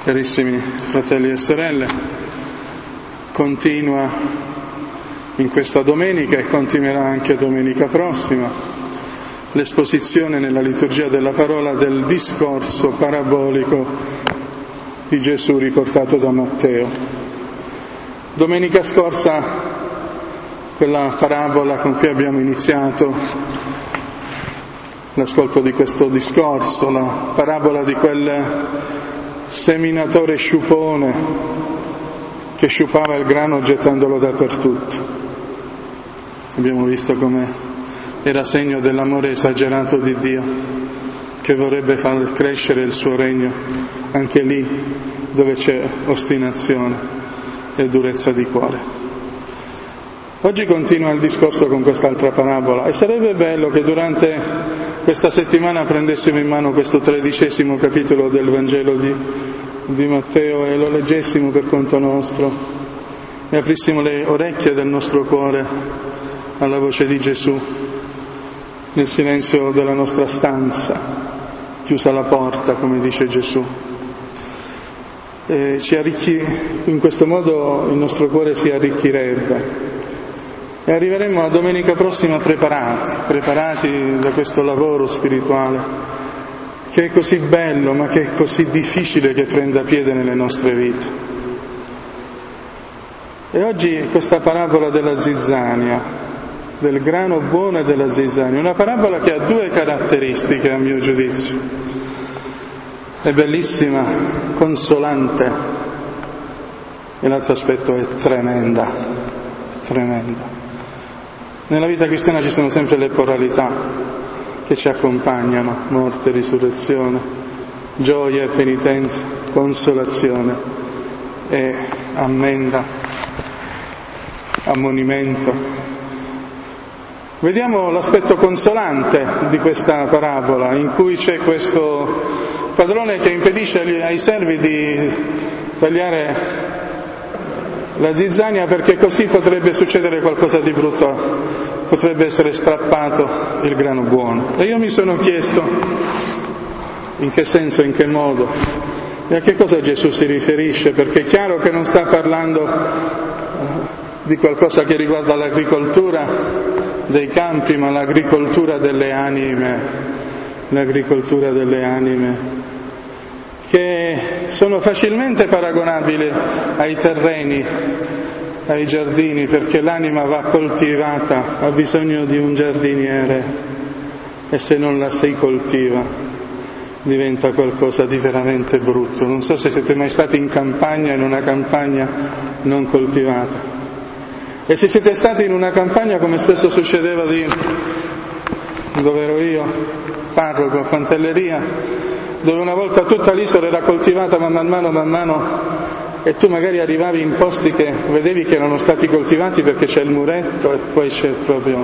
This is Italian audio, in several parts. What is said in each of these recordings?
Carissimi fratelli e sorelle, continua in questa domenica e continuerà anche domenica prossima l'esposizione nella liturgia della parola del discorso parabolico di Gesù riportato da Matteo. Domenica scorsa, quella parabola con cui abbiamo iniziato l'ascolto di questo discorso, la parabola di quel seminatore sciupone che sciupava il grano gettandolo dappertutto. Abbiamo visto come era segno dell'amore esagerato di Dio, che vorrebbe far crescere il suo regno anche lì dove c'è ostinazione e durezza di cuore. Oggi continua il discorso con quest'altra parabola e sarebbe bello che durante questa settimana prendessimo in mano questo 13° capitolo del Vangelo di Matteo e lo leggessimo per conto nostro e aprissimo le orecchie del nostro cuore alla voce di Gesù nel silenzio della nostra stanza, chiusa la porta, come dice Gesù. E in questo modo il nostro cuore si arricchirebbe. E arriveremo a domenica prossima preparati da questo lavoro spirituale, che è così bello, ma che è così difficile che prenda piede nelle nostre vite. E oggi questa parabola della zizzania, del grano buono e della zizzania, una parabola che ha due caratteristiche a mio giudizio. È bellissima, consolante, e l'altro aspetto è tremenda. Nella vita cristiana ci sono sempre le polarità che ci accompagnano: morte, risurrezione, gioia e penitenza, consolazione e ammenda, ammonimento. Vediamo l'aspetto consolante di questa parabola, in cui c'è questo padrone che impedisce ai servi di tagliare la zizzania perché così potrebbe succedere qualcosa di brutto, potrebbe essere strappato il grano buono. E io mi sono chiesto in che senso, in che modo e a che cosa Gesù si riferisce, perché è chiaro che non sta parlando di qualcosa che riguarda l'agricoltura dei campi, ma l'agricoltura delle anime, che sono facilmente paragonabili ai terreni, ai giardini, perché l'anima va coltivata, ha bisogno di un giardiniere e se non la si coltiva diventa qualcosa di veramente brutto. Non so se siete mai stati in campagna, in una campagna non coltivata, e se siete stati in una campagna, come spesso succedeva dove ero io, parroco a Pantelleria, dove una volta tutta l'isola era coltivata, ma man mano, e tu magari arrivavi in posti che vedevi che erano stati coltivati perché c'è il muretto e poi c'è proprio...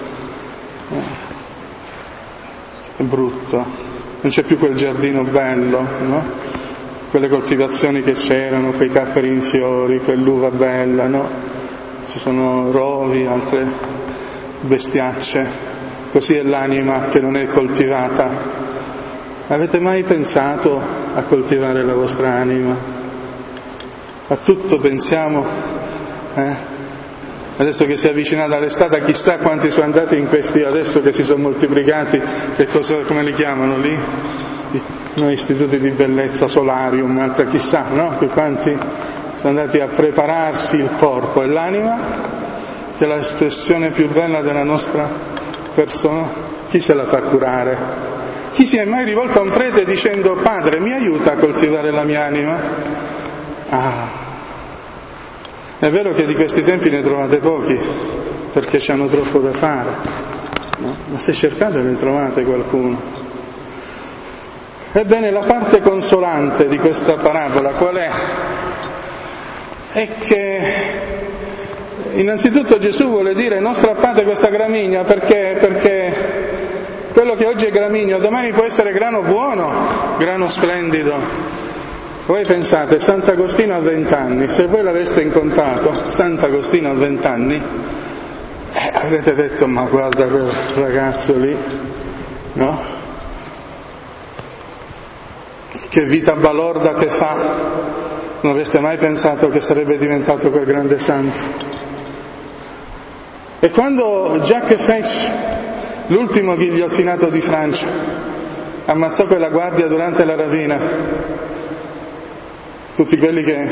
è brutto, non c'è più quel giardino bello, no? Quelle coltivazioni che c'erano, quei capperi in fiori, quell'uva bella, no? Ci sono rovi, altre bestiacce, così è l'anima che non è coltivata. Avete mai pensato a coltivare la vostra anima? A tutto pensiamo, Adesso che si è avvicinata l'estate, chissà quanti sono andati in questi, adesso che si sono moltiplicati, come li chiamano lì? No, istituti di bellezza, solarium, altra chissà, no? Quanti sono andati a prepararsi il corpo e l'anima, che è l'espressione più bella della nostra persona. Chi se la fa curare? Chi si è mai rivolto a un prete dicendo: Padre, mi aiuta a coltivare la mia anima? È vero che di questi tempi ne trovate pochi, perché ci hanno troppo da fare, no? Ma se cercate ne trovate qualcuno. Ebbene, la parte consolante di questa parabola qual è? È che innanzitutto Gesù vuole dire: non strappate questa gramigna perché quello che oggi è gramigno domani può essere grano buono, grano splendido. Voi pensate, Sant'Agostino a 20 anni, se voi l'aveste incontrato, Sant'Agostino a 20 anni, avrete detto: ma guarda quel ragazzo lì, no? che vita balorda che fa, non avreste mai pensato che sarebbe diventato quel grande santo. E quando Jacques Fesch, l'ultimo ghigliottinato di Francia, ammazzò quella guardia durante la rapina, tutti quelli che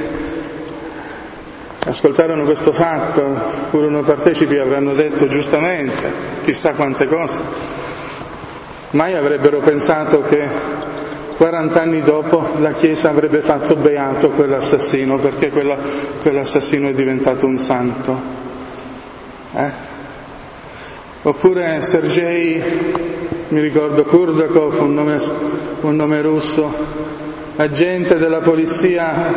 ascoltarono questo fatto, furono partecipi, avranno detto giustamente chissà quante cose. Mai avrebbero pensato che 40 anni dopo la Chiesa avrebbe fatto beato quell'assassino, perché quell'assassino è diventato un santo. Oppure Sergei, mi ricordo, Kurdakov, un nome russo, agente della polizia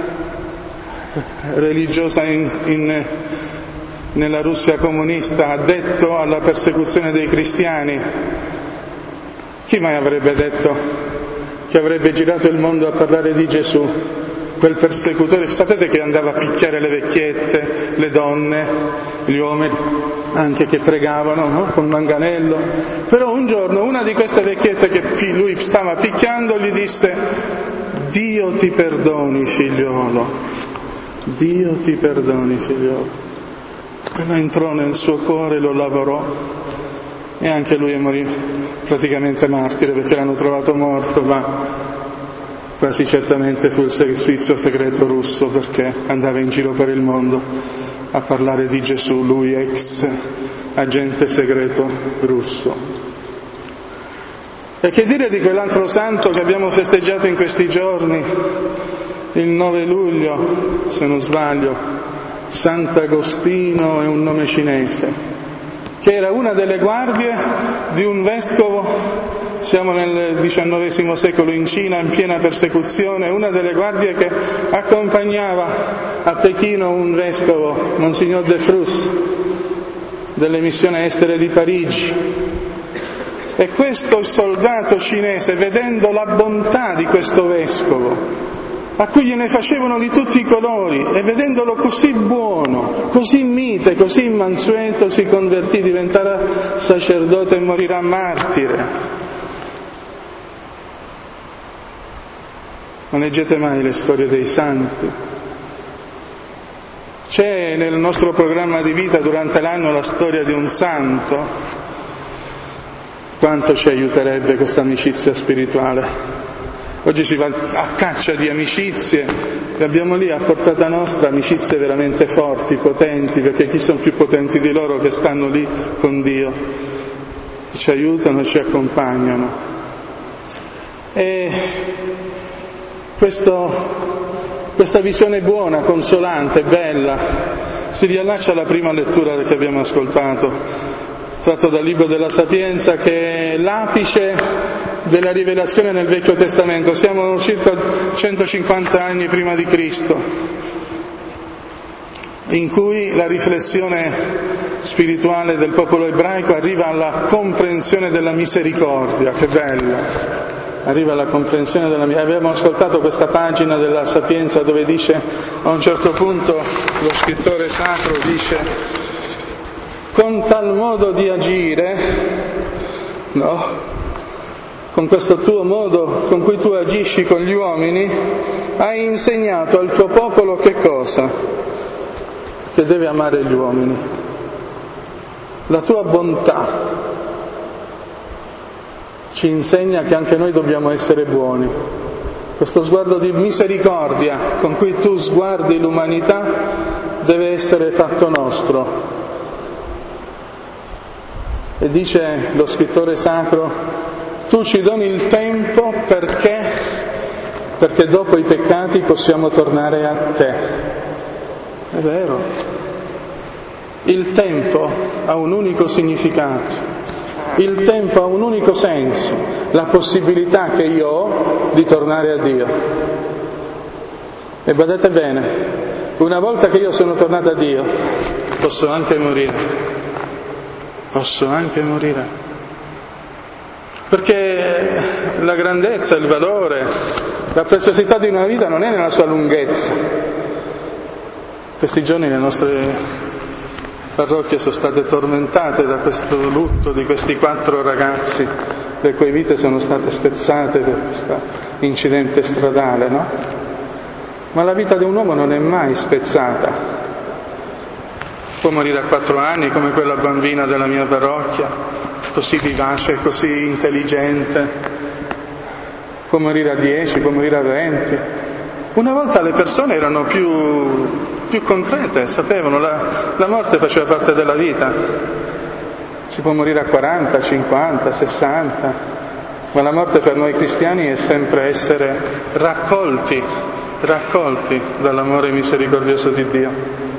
religiosa nella Russia comunista, addetto alla persecuzione dei cristiani. Chi mai avrebbe detto che avrebbe girato il mondo a parlare di Gesù? Quel persecutore, sapete che andava a picchiare le vecchiette, le donne, gli uomini, anche che pregavano, no? Con manganello. Però un giorno una di queste vecchiette che lui stava picchiando gli disse: Dio ti perdoni, figliolo, Dio ti perdoni, figliolo. Quello entrò nel suo cuore, lo lavorò, e anche lui morì praticamente martire, perché l'hanno trovato morto, ma quasi certamente fu il servizio segreto russo, perché andava in giro per il mondo a parlare di Gesù, lui ex agente segreto russo. E che dire di quell'altro santo che abbiamo festeggiato in questi giorni, il 9 luglio, se non sbaglio, Sant'Agostino è un nome cinese, che era una delle guardie di un vescovo. Siamo nel XIX secolo in Cina, in piena persecuzione, una delle guardie che accompagnava a Pechino un vescovo, Monsignor de Frus, delle missioni estere di Parigi. E questo soldato cinese, vedendo la bontà di questo vescovo, a cui gliene facevano di tutti i colori, e vedendolo così buono, così mite, così mansueto, si convertì, diventerà sacerdote e morirà martire. Non leggete mai le storie dei santi. C'è nel nostro programma di vita durante l'anno la storia di un santo. Quanto ci aiuterebbe questa amicizia spirituale? Oggi si va a caccia di amicizie, e abbiamo lì a portata nostra amicizie veramente forti, potenti, perché chi sono più potenti di loro che stanno lì con Dio? Ci aiutano, ci accompagnano. E questa visione buona, consolante, bella, si riallaccia alla prima lettura che abbiamo ascoltato, tratto dal libro della Sapienza, che è l'apice della rivelazione nel Vecchio Testamento. Siamo circa 150 anni prima di Cristo, in cui la riflessione spirituale del popolo ebraico arriva alla comprensione della misericordia. Che bella! Arriva alla comprensione della misericordia. Abbiamo ascoltato questa pagina della Sapienza dove dice, a un certo punto lo scrittore sacro dice: con tal modo di agire, no? Con questo tuo modo con cui tu agisci con gli uomini, hai insegnato al tuo popolo che cosa? Che deve amare gli uomini. La tua bontà ci insegna che anche noi dobbiamo essere buoni. Questo sguardo di misericordia con cui tu sguardi l'umanità deve essere fatto nostro. E dice lo scrittore sacro: tu ci doni il tempo perché dopo i peccati possiamo tornare a te. È vero. Il tempo ha un unico significato. Il tempo ha un unico senso, la possibilità che io ho di tornare a Dio. E badate bene, una volta che io sono tornato a Dio, posso anche morire. Perché la grandezza, il valore, la preziosità di una vita non è nella sua lunghezza. Questi giorni le nostre parrocchie sono state tormentate da questo lutto di questi 4 ragazzi, le cui vite sono state spezzate per questa incidente stradale, no? Ma la vita di un uomo non è mai spezzata. Può morire a 4 anni come quella bambina della mia parrocchia, così vivace, così intelligente. Può morire a 10, può morire a 20. Una volta le persone erano più concrete, sapevano, la morte faceva parte della vita. Si può morire a 40, 50, 60, ma la morte per noi cristiani è sempre essere raccolti dall'amore misericordioso di Dio.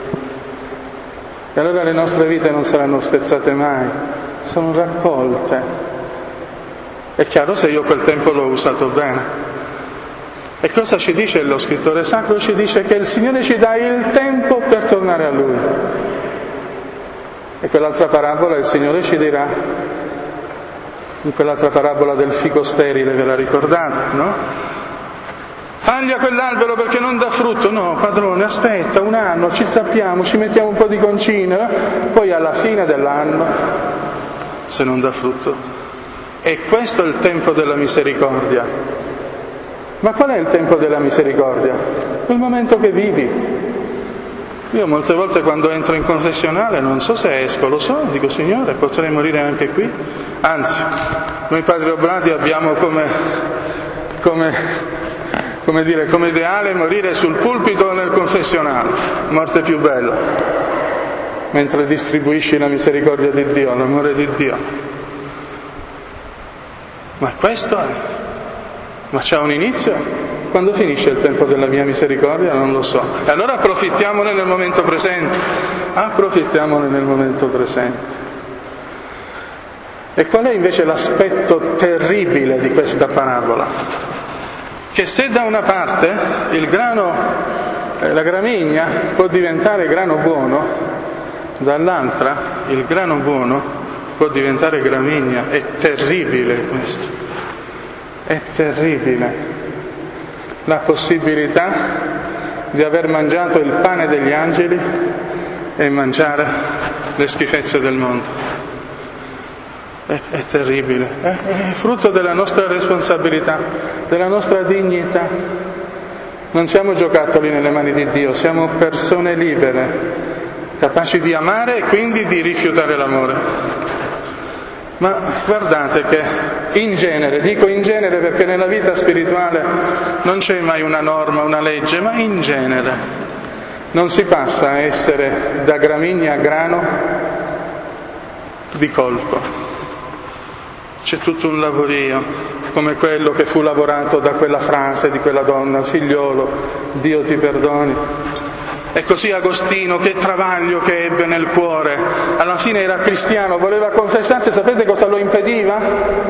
E allora le nostre vite non saranno spezzate mai, sono raccolte. È chiaro se io quel tempo l'ho usato bene. E cosa ci dice lo scrittore sacro? Ci dice che il Signore ci dà il tempo per tornare a Lui. E quell'altra parabola il Signore ci dirà, in quell'altra parabola del fico sterile, ve la ricordate, no? Taglia quell'albero perché non dà frutto. No, padrone, aspetta un anno, ci sappiamo, ci mettiamo un po' di concime, poi alla fine dell'anno, se non dà frutto. E questo è il tempo della misericordia. Ma qual è il tempo della misericordia? Il momento che vivi. Io molte volte quando entro in confessionale non so se esco, lo so, dico Signore, potrei morire anche qui. Anzi, noi padri oblati abbiamo come ideale morire sul pulpito o nel confessionale, morte più bella, mentre distribuisci la misericordia di Dio, l'amore di Dio. Ma questo è. Ma c'è un inizio? Quando finisce il tempo della mia misericordia? Non lo so. E allora approfittiamone nel momento presente. Approfittiamone nel momento presente. E qual è invece l'aspetto terribile di questa parabola? Che se da una parte il grano, la gramigna può diventare grano buono, dall'altra il grano buono può diventare gramigna. È terribile questo. È terribile. La possibilità di aver mangiato il pane degli angeli e mangiare le schifezze del mondo. È terribile, è frutto della nostra responsabilità, della nostra dignità. Non siamo giocattoli nelle mani di Dio, siamo persone libere, capaci di amare e quindi di rifiutare l'amore. Ma guardate che in genere, dico in genere perché nella vita spirituale non c'è mai una norma, una legge, ma in genere non si passa a essere da gramigna a grano di colpo. C'è tutto un lavorio, come quello che fu lavorato da quella frase di quella donna, figliolo, Dio ti perdoni. E così Agostino, che travaglio che ebbe nel cuore, alla fine era cristiano, voleva confessarsi, sapete cosa lo impediva?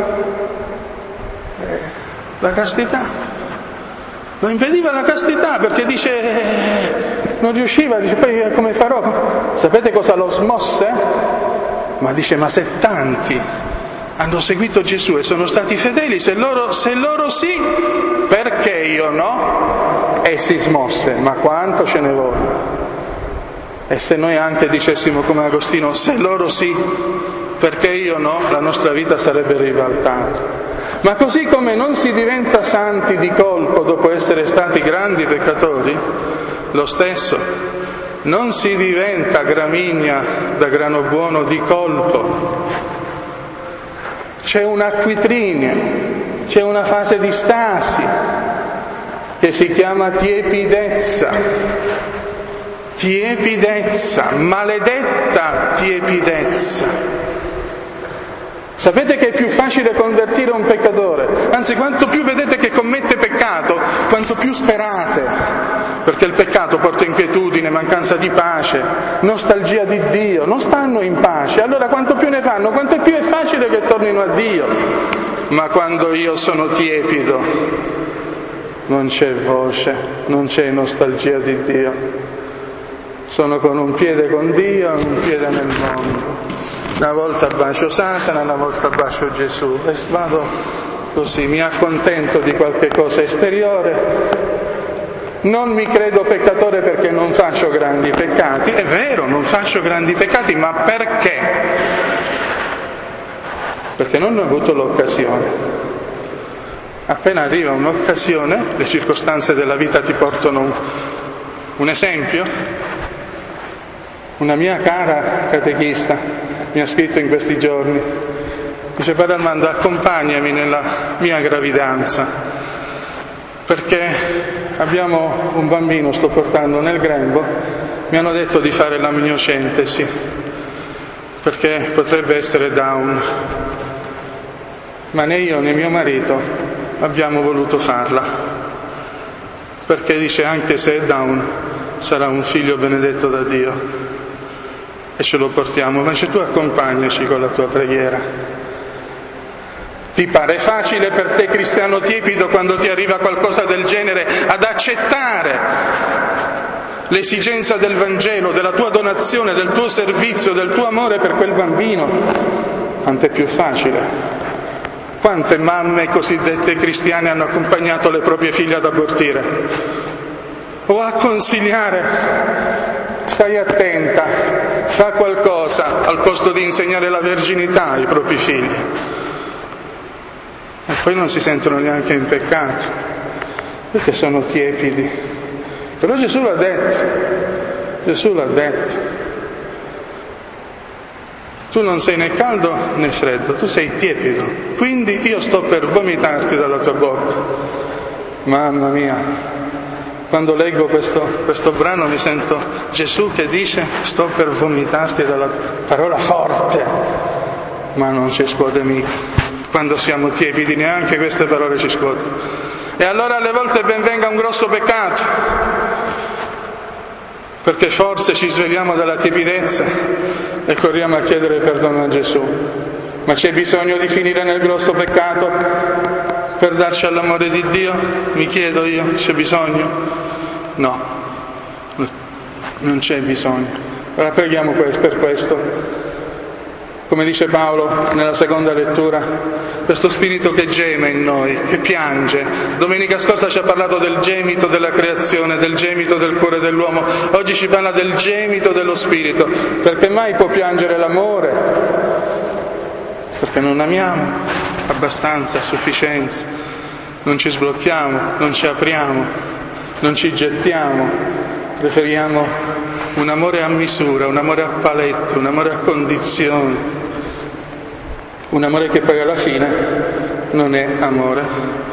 La castità. Lo impediva la castità perché non riusciva, dice poi come farò? Sapete cosa lo smosse? Ma dice, ma se tanti hanno seguito Gesù e sono stati fedeli, se loro sì, perché io no? E si smosse, ma quanto ce ne vuole? E se noi anche dicessimo come Agostino, se loro sì, perché io no? La nostra vita sarebbe ribaltata. Ma così come non si diventa santi di colpo dopo essere stati grandi peccatori, lo stesso, non si diventa gramigna da grano buono di colpo. C'è un'acquitudine, c'è una fase di stasi che si chiama tiepidezza, maledetta tiepidezza. Sapete che è più facile convertire un peccatore? Anzi, quanto più vedete che commette peccato, quanto più sperate, perché il peccato porta inquietudine, mancanza di pace, nostalgia di Dio, non stanno in pace. Allora quanto più ne fanno, quanto più è facile che tornino a Dio. Ma quando io sono tiepido, non c'è voce, non c'è nostalgia di Dio. Sono con un piede con Dio e un piede nel mondo. Una volta bacio Satana, una volta bacio Gesù e vado così, mi accontento di qualche cosa esteriore, non mi credo peccatore perché non faccio grandi peccati. È vero, non faccio grandi peccati, ma perché? Perché non ho avuto l'occasione. appena arriva un'occasione, le circostanze della vita ti portano un esempio. Una mia cara catechista mi ha scritto in questi giorni, dice: Padre Armando, accompagnami nella mia gravidanza, perché abbiamo un bambino, sto portando nel grembo, mi hanno detto di fare l'amniocentesi, perché potrebbe essere Down, ma né io né mio marito abbiamo voluto farla, perché dice anche se è Down sarà un figlio benedetto da Dio e ce lo portiamo, ma tu accompagnaci con la tua preghiera. Ti pare facile per te, cristiano tiepido, quando ti arriva qualcosa del genere, ad accettare l'esigenza del Vangelo, della tua donazione, del tuo servizio, del tuo amore per quel bambino? Quanto è più facile. Quante mamme cosiddette cristiane hanno accompagnato le proprie figlie ad abortire o a consigliare: stai attenta, fa qualcosa, al posto di insegnare la verginità ai propri figli. E poi non si sentono neanche in peccato, perché sono tiepidi. Però Gesù l'ha detto. Tu non sei né caldo né freddo, tu sei tiepido, quindi io sto per vomitarti dalla tua bocca. Mamma mia, quando leggo questo brano mi sento Gesù che dice: sto per vomitarti dalla tua... Parola forte, ma non ci scuote mica. Quando siamo tiepidi neanche queste parole ci scuotono. E allora alle volte ben venga un grosso peccato, perché forse ci svegliamo dalla tiepidezza e corriamo a chiedere perdono a Gesù. Ma c'è bisogno di finire nel grosso peccato per darci all'amore di Dio? Mi chiedo io, c'è bisogno? No, non c'è bisogno. Allora preghiamo per questo. Come dice Paolo nella seconda lettura, questo spirito che geme in noi, che piange. Domenica scorsa ci ha parlato del gemito della creazione, del gemito del cuore dell'uomo. Oggi ci parla del gemito dello spirito. Perché mai può piangere l'amore? Perché non amiamo abbastanza, a sufficienza. Non ci sblocchiamo, non ci apriamo, non ci gettiamo. Preferiamo un amore a misura, un amore a paletto, un amore a condizioni. Un amore che poi alla fine non è amore,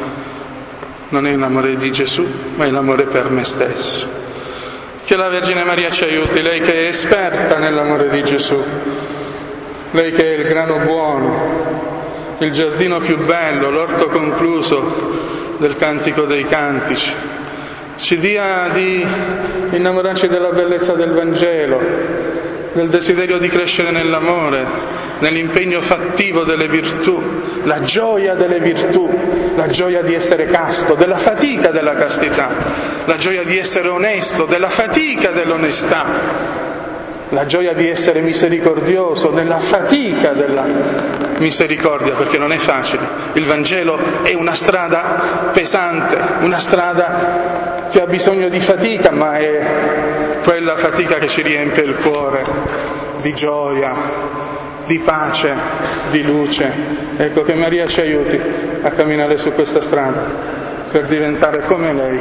non è l'amore di Gesù, ma è l'amore per me stesso. Che la Vergine Maria ci aiuti, lei che è esperta nell'amore di Gesù, lei che è il grano buono, il giardino più bello, l'orto concluso del Cantico dei Cantici. Ci dia di innamorarci della bellezza del Vangelo, del desiderio di crescere nell'amore, nell'impegno fattivo delle virtù, la gioia delle virtù, la gioia di essere casto, della fatica della castità, la gioia di essere onesto, della fatica dell'onestà, la gioia di essere misericordioso, nella fatica della misericordia, perché non è facile. Il Vangelo è una strada pesante, una strada che ha bisogno di fatica, ma è quella fatica che ci riempie il cuore di gioia, di pace, di luce. Ecco, che Maria ci aiuti a camminare su questa strada per diventare come lei,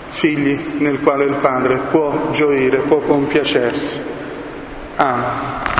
figli nel quale il Padre può gioire, può compiacersi. Amen.